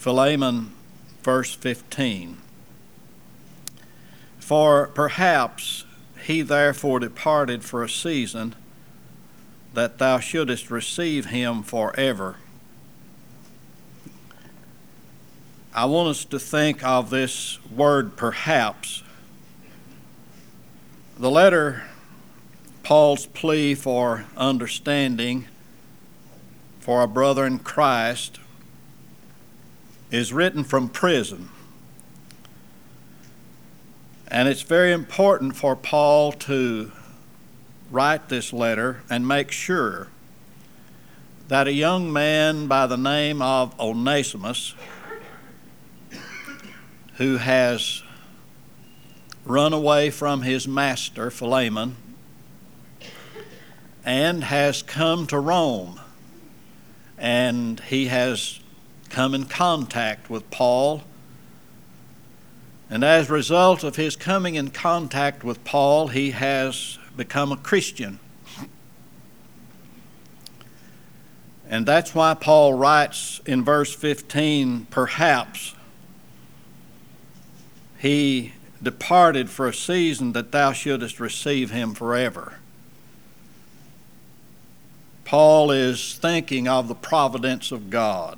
Philemon, verse 15. For perhaps he therefore departed for a season, that thou shouldest receive him forever. I want us to think of this word perhaps. The letter, Paul's plea for understanding for a brother in Christ, is written from prison. And it's very important for Paul to write this letter and make sure that a young man by the name of Onesimus, who has run away from his master, Philemon, and has come to Rome, and he has come in contact with Paul. And as a result of his coming in contact with Paul, he has become a Christian. And that's why Paul writes in verse 15, perhaps he departed for a season that thou shouldest receive him forever. Paul is thinking of the providence of God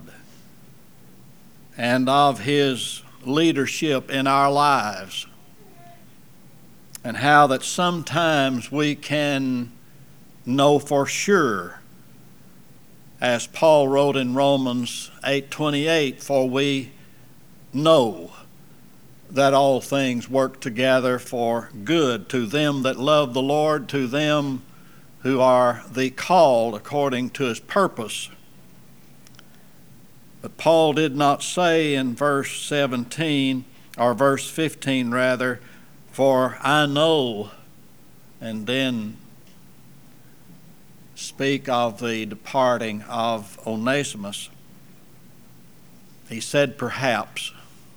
and of his leadership in our lives, and how that sometimes we can know for sure, as Paul wrote in Romans 8:28, for we know that all things work together for good to them that love the Lord, to them who are the called according to his purpose. But Paul did not say in verse 17, or verse 15 rather, for I know, and then speak of the departing of Onesimus. He said perhaps.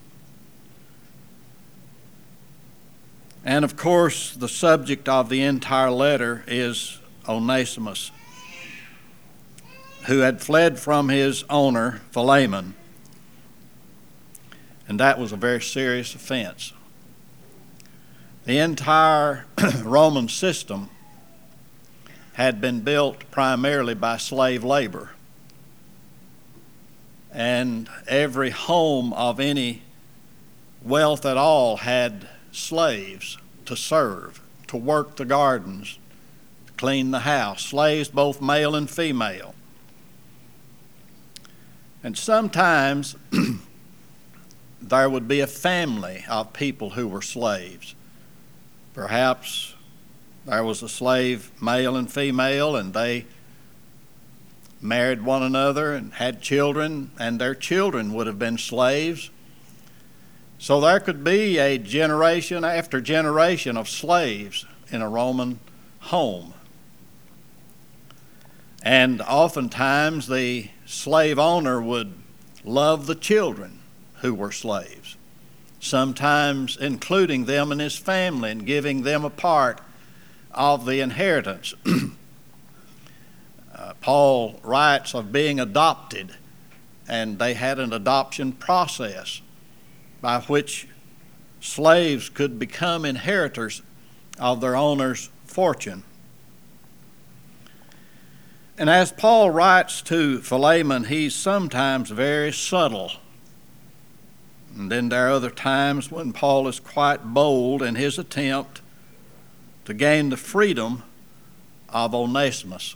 And of course, the subject of the entire letter is Onesimus, who had fled from his owner, Philemon. And that was a very serious offense. The entire Roman system had been built primarily by slave labor. And every home of any wealth at all had slaves to serve, to work the gardens, to clean the house, slaves both male and female. And sometimes there would be a family of people who were slaves. Perhaps there was a slave, male and female, and they married one another and had children, and their children would have been slaves. So there could be a generation after generation of slaves in a Roman home. And oftentimes the slave owner would love the children who were slaves, sometimes including them in his family and giving them a part of the inheritance. Paul writes of being adopted, and they had an adoption process by which slaves could become inheritors of their owner's fortune. And as Paul writes to Philemon, he's sometimes very subtle. And then there are other times when Paul is quite bold in his attempt to gain the freedom of Onesimus.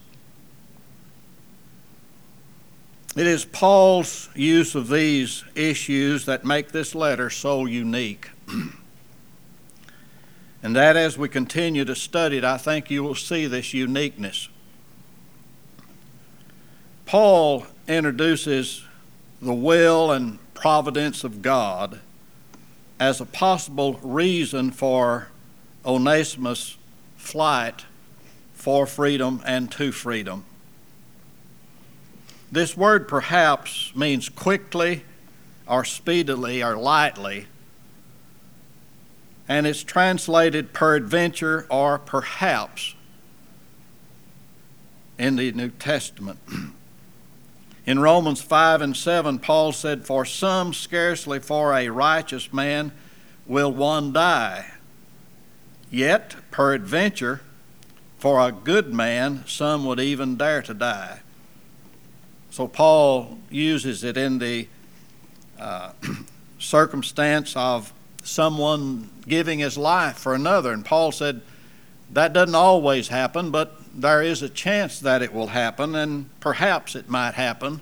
It is Paul's use of these issues that make this letter so unique. And that as we continue to study it, I think you will see this uniqueness. Paul introduces the will and providence of God as a possible reason for Onesimus' flight for freedom and to freedom. This word perhaps means quickly or speedily or lightly, and it's translated peradventure or perhaps in the New Testament. In Romans 5 and 7, Paul said, "For some scarcely for a righteous man will one die. Yet, peradventure, for a good man, some would even dare to die." So Paul uses it in the circumstance of someone giving his life for another. And Paul said that doesn't always happen, but there is a chance that it will happen, and perhaps it might happen.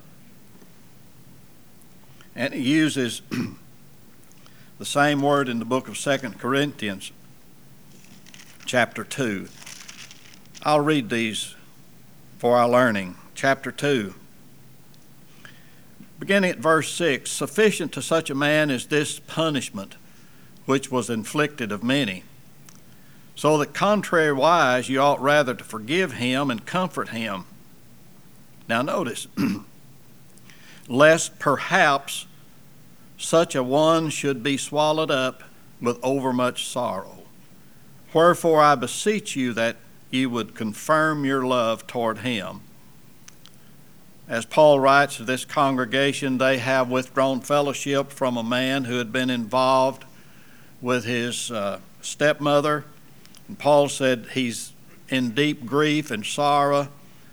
And he uses the same word in the book of 2 Corinthians, chapter 2. I'll read these for our learning. Chapter 2, beginning at verse 6, "Sufficient to such a man is this punishment, which was inflicted of many. So that contrariwise you ought rather to forgive him and comfort him." Now notice, "lest perhaps such a one should be swallowed up with overmuch sorrow. Wherefore I beseech you that you would confirm your love toward him." As Paul writes to this congregation, they have withdrawn fellowship from a man who had been involved with his stepmother. And Paul said he's in deep grief and sorrow.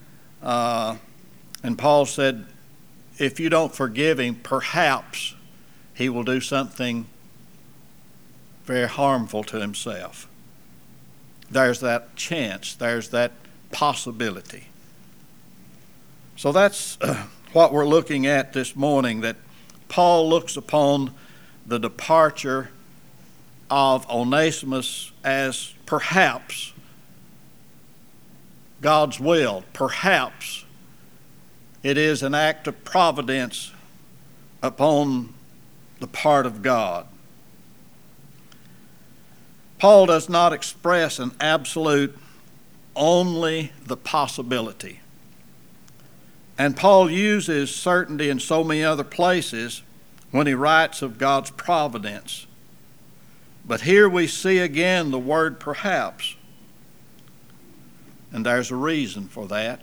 And Paul said, if you don't forgive him, perhaps he will do something very harmful to himself. There's that chance, there's that possibility. So that's what we're looking at this morning, that Paul looks upon the departure of Onesimus as perhaps God's will. Perhaps it is an act of providence upon the part of God. Paul does not express an absolute, only the possibility. And Paul uses certainty in so many other places when he writes of God's providence. But here we see again the word perhaps. And there's a reason for that.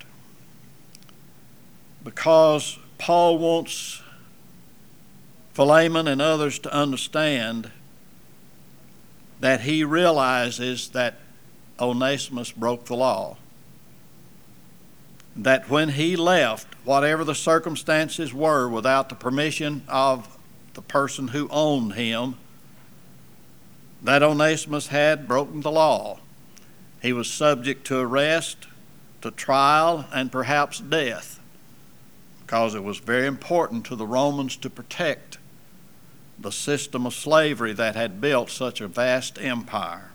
Because Paul wants Philemon and others to understand that he realizes that Onesimus broke the law. That when he left, whatever the circumstances were, without the permission of the person who owned him, that Onesimus had broken the law. He was subject to arrest, to trial, and perhaps death, because it was very important to the Romans to protect the system of slavery that had built such a vast empire.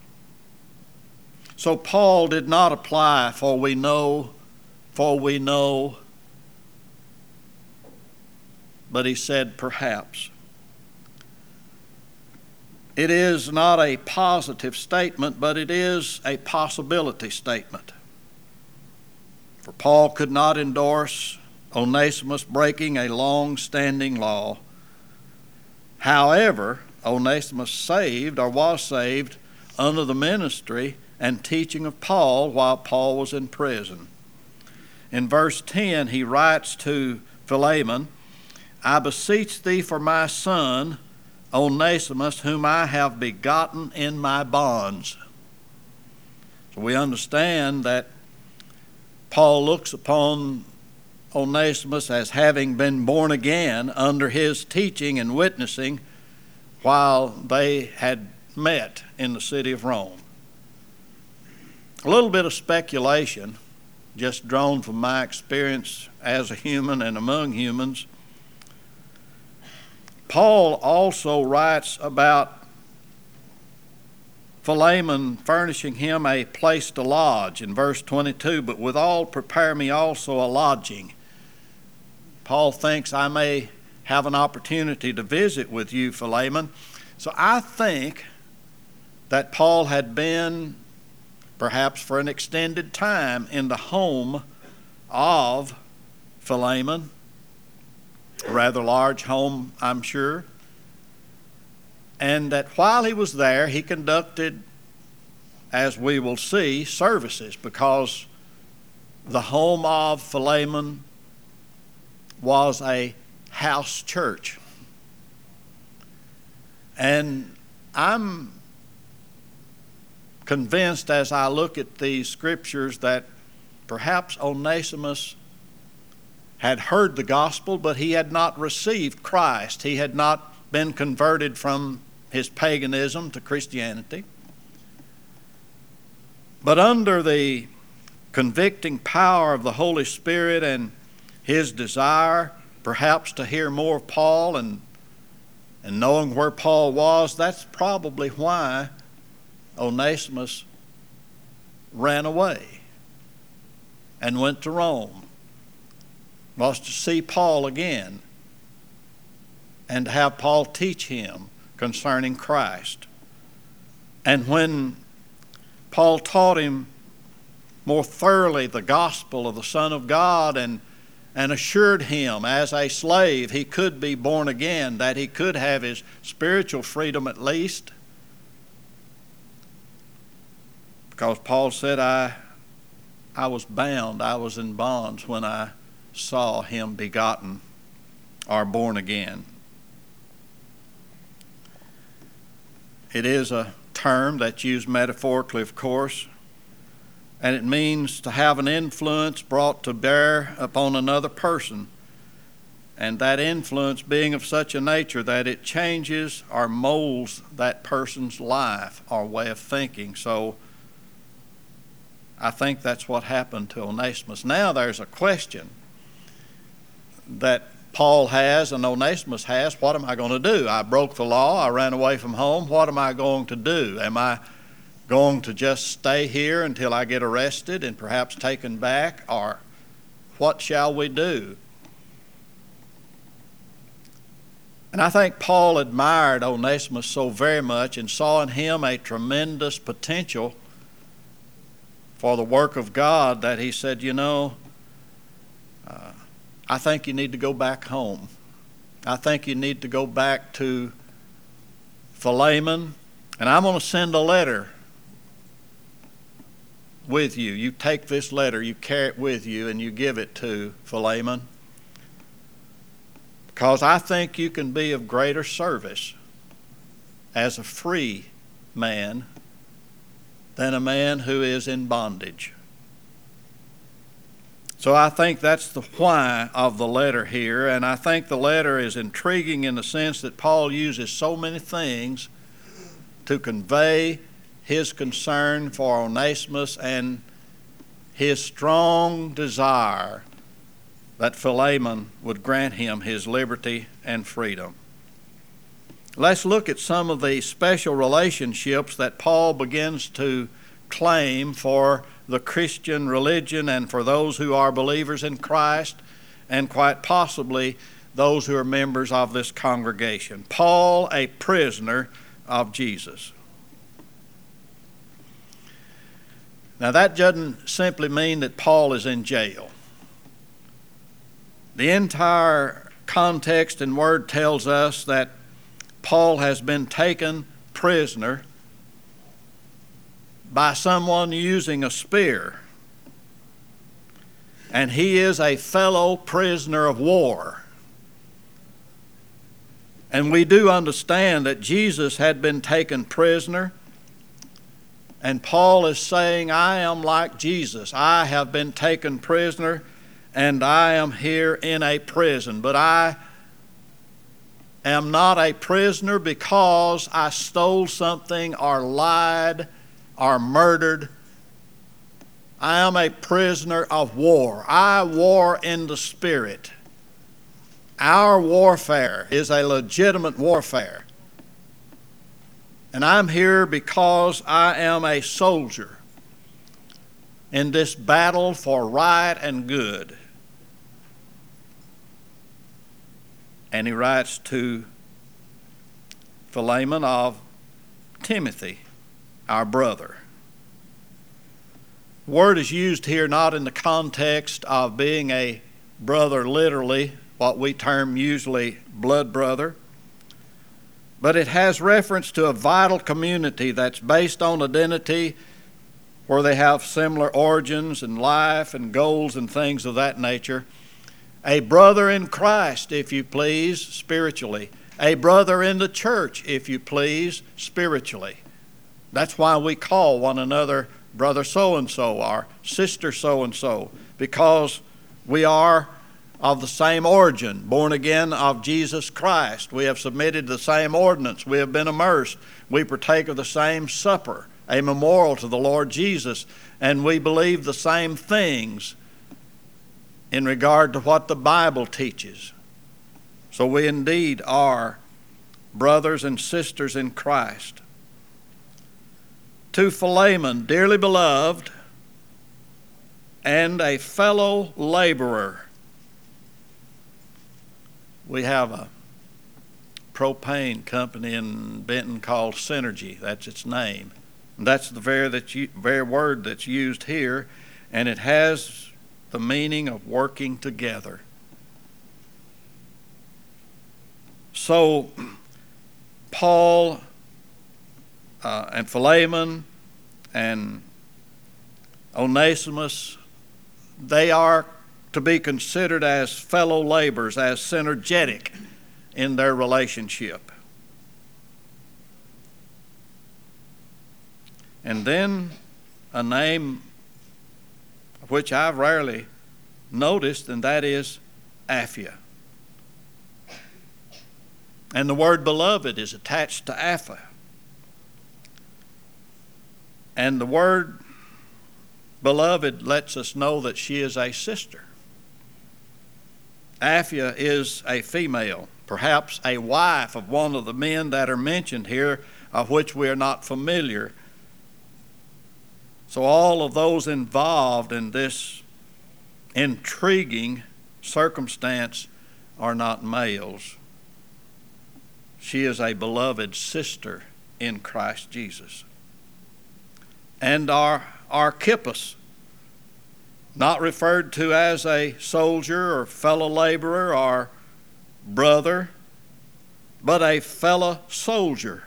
So Paul did not apply, for we know, but he said perhaps. It is not a positive statement, but it is a possibility statement. For Paul could not endorse Onesimus breaking a long-standing law. However, Onesimus was saved under the ministry and teaching of Paul while Paul was in prison. In verse 10, he writes to Philemon, "I beseech thee for my son, Onesimus, whom I have begotten in my bonds." So we understand that Paul looks upon Onesimus as having been born again under his teaching and witnessing while they had met in the city of Rome. A little bit of speculation, just drawn from my experience as a human and among humans. Paul also writes about Philemon furnishing him a place to lodge in verse 22, "But withal prepare me also a lodging." Paul thinks I may have an opportunity to visit with you, Philemon. So I think that Paul had been, perhaps for an extended time, in the home of Philemon. A rather large home, I'm sure. And that while he was there, he conducted, as we will see, services, because the home of Philemon was a house church. And I'm convinced as I look at these scriptures that perhaps Onesimus had heard the gospel, but he had not received Christ. He had not been converted from his paganism to Christianity. But under the convicting power of the Holy Spirit and his desire perhaps to hear more of Paul and knowing where Paul was, that's probably why Onesimus ran away and went to Rome, was to see Paul again and to have Paul teach him concerning Christ. And when Paul taught him more thoroughly the gospel of the Son of God and assured him as a slave he could be born again, that he could have his spiritual freedom at least, because Paul said, I was bound, I was in bonds when I saw him begotten or born again. It is a term that's used metaphorically, of course, and it means to have an influence brought to bear upon another person, and that influence being of such a nature that it changes or molds that person's life or way of thinking. So I think that's what happened to Onesimus. Now there's a question that Paul has and Onesimus has. What am I going to do? I broke the law. I ran away from home. What am I going to do? Am I going to just stay here until I get arrested and perhaps taken back? Or what shall we do? And I think Paul admired Onesimus so very much and saw in him a tremendous potential for the work of God that he said, I think you need to go back home. I think you need to go back to Philemon, and I'm going to send a letter with you. You take this letter, you carry it with you, and you give it to Philemon, because I think you can be of greater service as a free man than a man who is in bondage. So I think that's the why of the letter here, and I think the letter is intriguing in the sense that Paul uses so many things to convey his concern for Onesimus and his strong desire that Philemon would grant him his liberty and freedom. Let's look at some of the special relationships that Paul begins to claim for the Christian religion and for those who are believers in Christ, and quite possibly those who are members of this congregation. Paul, a prisoner of Jesus. Now that doesn't simply mean that Paul is in jail. The entire context and word tells us that Paul has been taken prisoner by someone using a spear, and he is a fellow prisoner of war. And we do understand that Jesus had been taken prisoner, and Paul is saying, I am like Jesus. I have been taken prisoner, and I am here in a prison, but I am not a prisoner because I stole something or lied or murdered. I am a prisoner of war. I war in the Spirit. Our warfare is a legitimate warfare. And I'm here because I am a soldier in this battle for right and good. And he writes to Philemon of Timothy, our brother. The word is used here not in the context of being a brother literally, what we term usually blood brother, but it has reference to a vital community that's based on identity, where they have similar origins and life and goals and things of that nature. A brother in Christ, if you please, spiritually. A brother in the church, if you please, spiritually. That's why we call one another brother so-and-so or sister so-and-so, because we are of the same origin, born again of Jesus Christ. We have submitted to the same ordinance. We have been immersed. We partake of the same supper, a memorial to the Lord Jesus, and we believe the same things in regard to what the Bible teaches. So we indeed are brothers and sisters in Christ. To Philemon, dearly beloved, and a fellow laborer. We have a propane company in Benton called Synergy. That's its name. And that's the very word that's used here, and it has the meaning of working together. So Paul and Philemon and Onesimus, they are to be considered as fellow laborers, as synergetic in their relationship. And then a name which I've rarely noticed, and that is Apphia. And the word beloved is attached to Apphia. And the word beloved lets us know that she is a sister. Apphia is a female, perhaps a wife of one of the men that are mentioned here, of which we are not familiar. So all of those involved in this intriguing circumstance are not males. She is a beloved sister in Christ Jesus. And our Archippus, not referred to as a soldier or fellow laborer or brother, but a fellow soldier.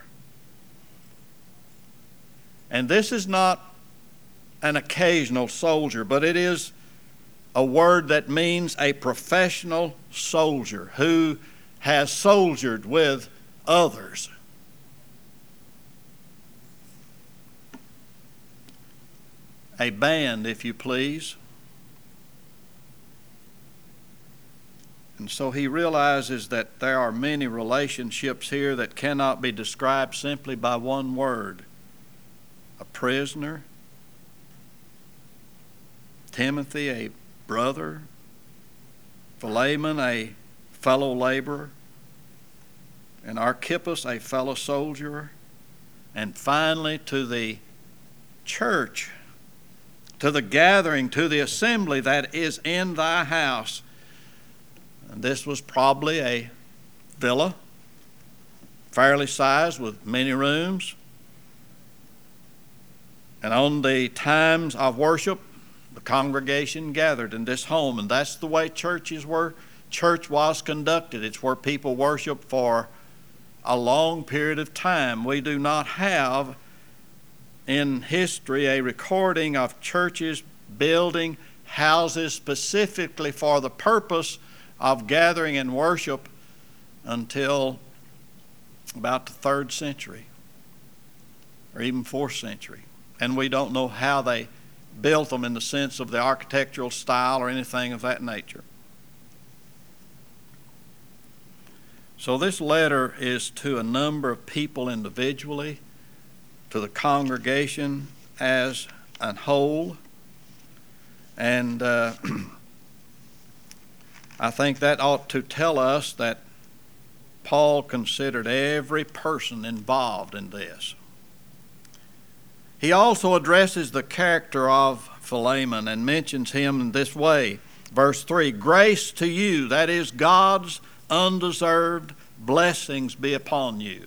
And this is not an occasional soldier, but it is a word that means a professional soldier who has soldiered with others. A band, if you please. And so he realizes that there are many relationships here that cannot be described simply by one word. A prisoner, Timothy, a brother, Philemon, a fellow laborer, and Archippus, a fellow soldier, and finally to the church, to the gathering, to the assembly that is in thy house. And this was probably a villa, fairly sized with many rooms. And on the times of worship, the congregation gathered in this home. And that's the way church was conducted. It's where people worship for a long period of time. We do not have in history a recording of churches building houses specifically for the purpose of gathering and worship until about the 3rd century or even 4th century. And we don't know how they built them in the sense of the architectural style or anything of that nature. So this letter is to a number of people individually, to the congregation as a whole. And I think that ought to tell us that Paul considered every person involved in this. He also addresses the character of Philemon and mentions him in this way. Verse 3, grace to you, that is God's undeserved blessings be upon you.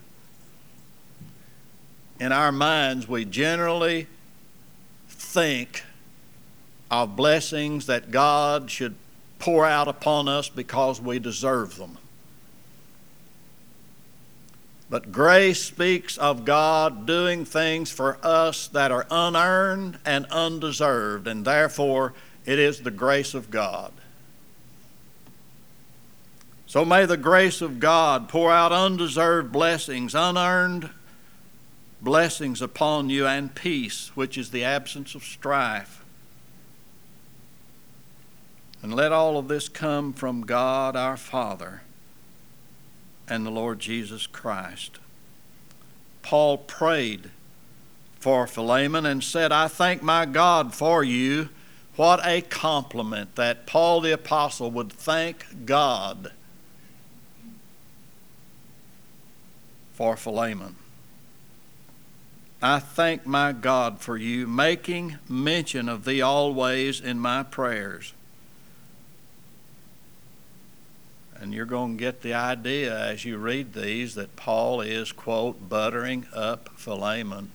In our minds, we generally think of blessings that God should pour out upon us because we deserve them. But grace speaks of God doing things for us that are unearned and undeserved, and therefore it is the grace of God. So may the grace of God pour out undeserved blessings, unearned blessings upon you, and peace, which is the absence of strife. And let all of this come from God our Father and the Lord Jesus Christ. Paul prayed for Philemon and said, I thank my God for you. What a compliment that Paul the Apostle would thank God for Philemon. I thank my God for you, making mention of thee always in my prayers. And you're going to get the idea as you read these that Paul is, quote, buttering up Philemon.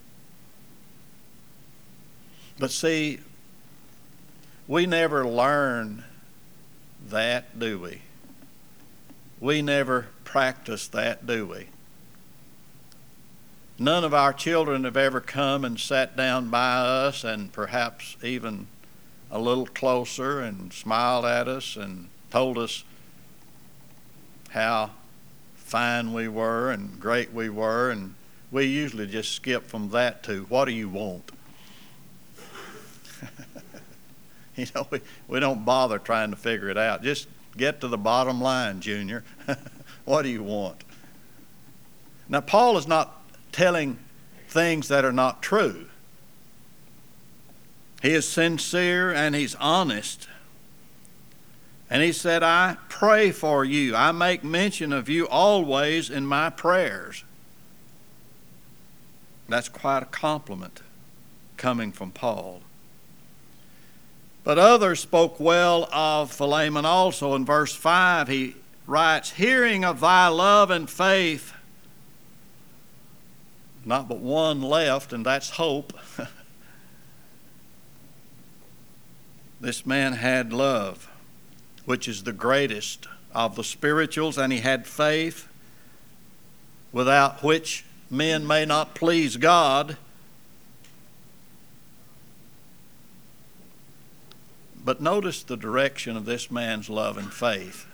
But see, we never learn that, do we? We never practice that, do we? None of our children have ever come and sat down by us and perhaps even a little closer and smiled at us and told us how fine we were and great we were, and we usually just skip from that to, what do you want? You know, we don't bother trying to figure it out. Just get to the bottom line, Junior. What do you want? Now, Paul is not telling things that are not true. He is sincere and he's honest. And he said, I pray for you. I make mention of you always in my prayers. That's quite a compliment coming from Paul. But others spoke well of Philemon also. In verse 5, he writes, hearing of thy love and faith, not but one left, and that's hope. This man had love, which is the greatest of the spirituals, and he had faith, without which men may not please God. But notice the direction of this man's love and faith,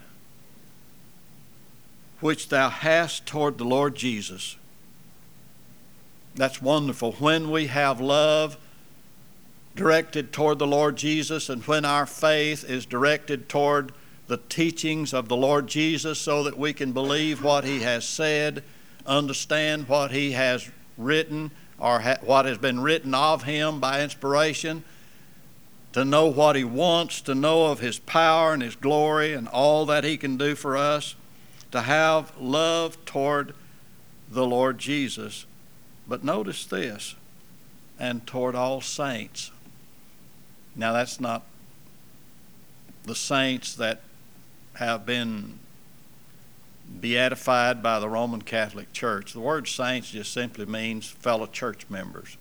which thou hast toward the Lord Jesus. That's wonderful. When we have love directed toward the Lord Jesus, and when our faith is directed toward the teachings of the Lord Jesus, so that we can believe what he has said, understand what he has written, or what has been written of him by inspiration, to know what he wants, to know of his power and his glory and all that he can do for us, to have love toward the Lord Jesus. But notice this, and toward all saints. Now, that's not the saints that have been beatified by the Roman Catholic Church. The word saints just simply means fellow church members.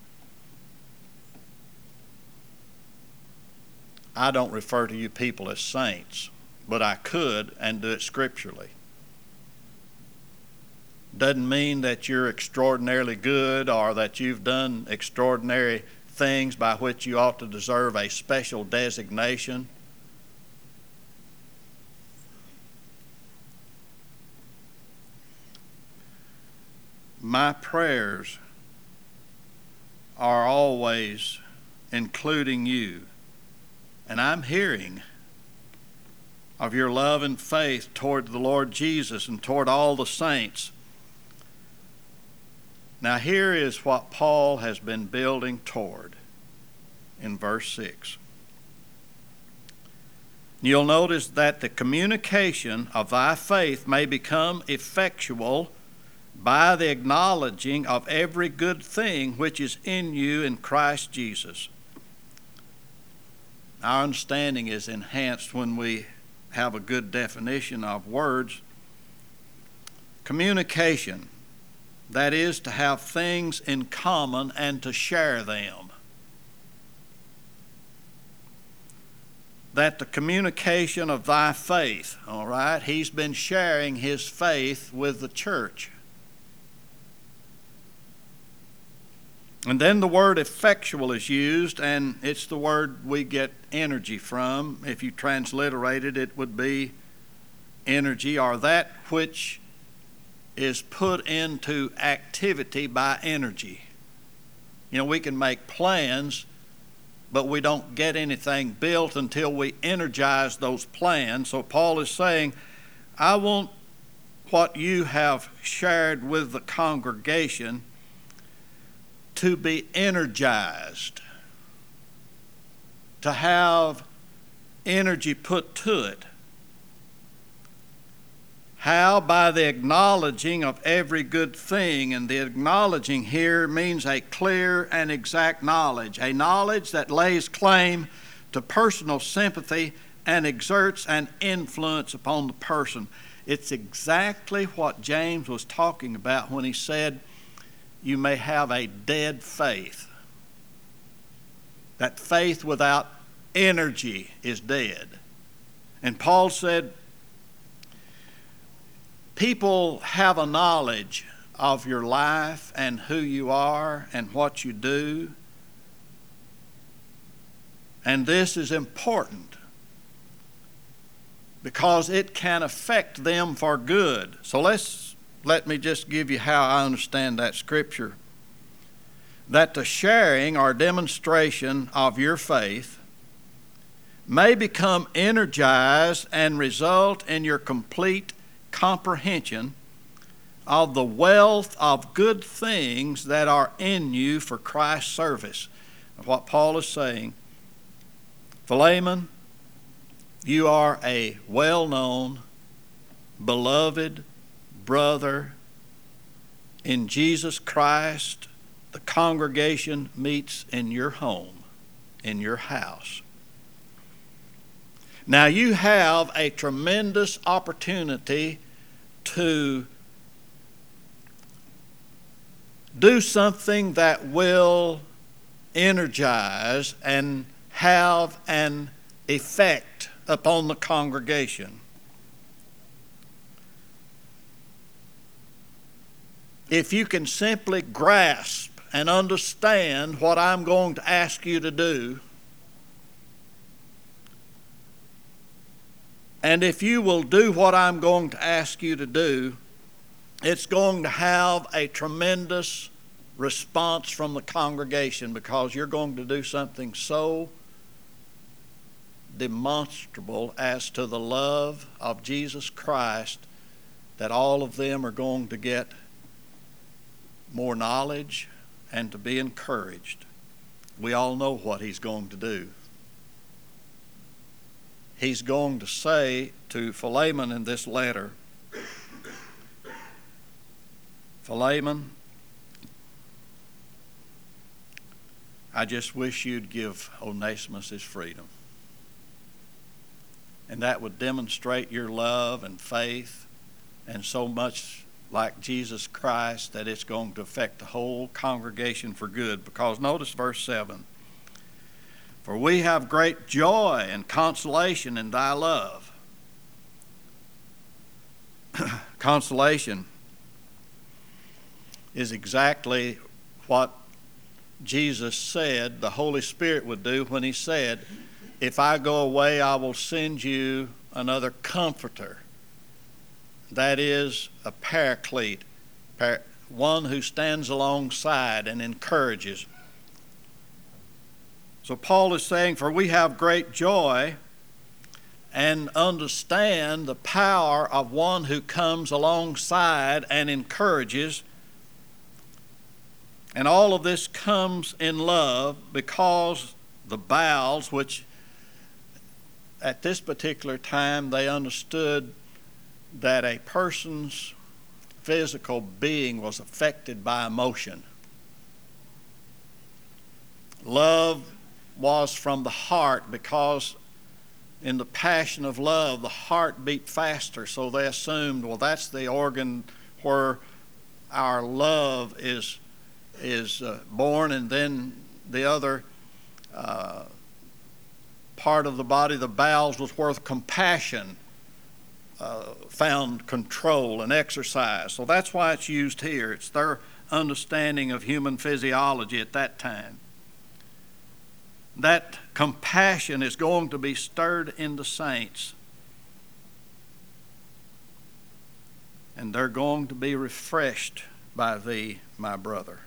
I don't refer to you people as saints, but I could and do it scripturally. Doesn't mean that you're extraordinarily good or that you've done extraordinary things by which you ought to deserve a special designation. My prayers are always including you, and I'm hearing of your love and faith toward the Lord Jesus and toward all the saints. Now, here is what Paul has been building toward in verse 6. You'll notice that the communication of thy faith may become effectual by the acknowledging of every good thing which is in you in Christ Jesus. Our understanding is enhanced when we have a good definition of words. Communication, that is, to have things in common and to share them. That the communication of thy faith, all right, he's been sharing his faith with the church. And then the word effectual is used, and it's the word we get energy from. If you transliterate it, it would be energy, or that which is put into activity by energy. You know, we can make plans, but we don't get anything built until we energize those plans. So Paul is saying, I want what you have shared with the congregation to be energized, to have energy put to it. How? By the acknowledging of every good thing. And the acknowledging here means a clear and exact knowledge, a knowledge that lays claim to personal sympathy and exerts an influence upon the person. It's exactly what James was talking about when he said, you may have a dead faith. That faith without energy is dead. And Paul said, people have a knowledge of your life and who you are and what you do. And this is important because it can affect them for good. So let me just give you how I understand that scripture. That the sharing or demonstration of your faith may become energized and result in your complete comprehension of the wealth of good things that are in you for Christ's service. What Paul is saying, Philemon, you are a well-known, beloved brother in Jesus Christ. The congregation meets in your home, in your house. Now you have a tremendous opportunity to do something that will energize and have an effect upon the congregation. If you can simply grasp and understand what I'm going to ask you to do, and if you will do what I'm going to ask you to do, it's going to have a tremendous response from the congregation, because you're going to do something so demonstrable as to the love of Jesus Christ that all of them are going to get more knowledge and to be encouraged. We all know what he's going to do. He's going to say to Philemon in this letter, Philemon, I just wish you'd give Onesimus his freedom. And that would demonstrate your love and faith, and so much like Jesus Christ that it's going to affect the whole congregation for good. Because notice verse 7. For we have great joy and consolation in thy love. Consolation is exactly what Jesus said the Holy Spirit would do when he said, if I go away, I will send you another comforter. That is a paraclete, one who stands alongside and encourages. So Paul is saying, for we have great joy and understand the power of one who comes alongside and encourages. And all of this comes in love, because the bowels, which at this particular time they understood that a person's physical being was affected by emotion. Love was from the heart, because in the passion of love, the heart beat faster. So they assumed, well, that's the organ where our love is born, and then the other part of the body, the bowels, was where compassion found control and exercise. So that's why it's used here. It's their understanding of human physiology at that time. That compassion is going to be stirred in the saints. and they're going to be refreshed by thee, my brother.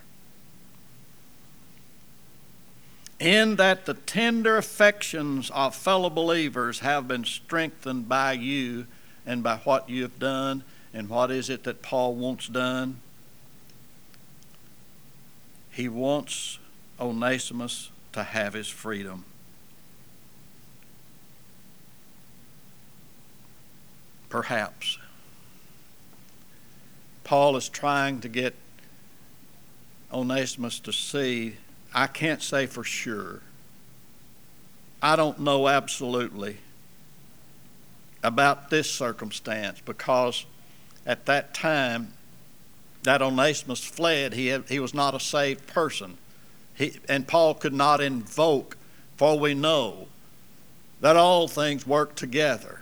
In that the tender affections of fellow believers have been strengthened by you and by what you have done. And what is it that Paul wants done? He wants Onesimus to have his freedom. Perhaps Paul is trying to get Onesimus to see, I can't say for sure. I don't know absolutely about this circumstance, because at that time that Onesimus fled, he was not a saved person. And Paul could not invoke, for we know that all things work together.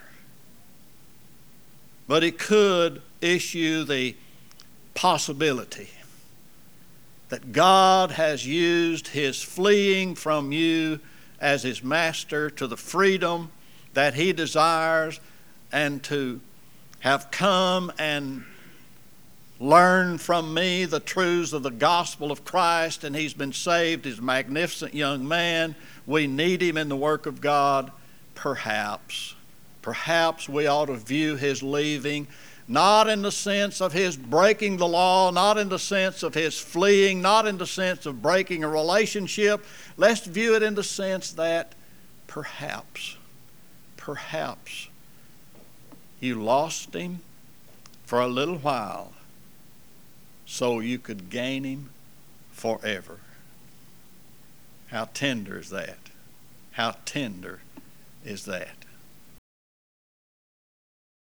But he could issue the possibility that God has used his fleeing from you as his master to the freedom that he desires, and to have come and learned from me the truths of the gospel of Christ, and he's been saved. He's a magnificent young man. We need him in the work of God. Perhaps we ought to view his leaving not in the sense of his breaking the law, not in the sense of his fleeing, not in the sense of breaking a relationship. Let's view it in the sense that perhaps you lost him for a little while so you could gain him forever. How tender is that? How tender is that?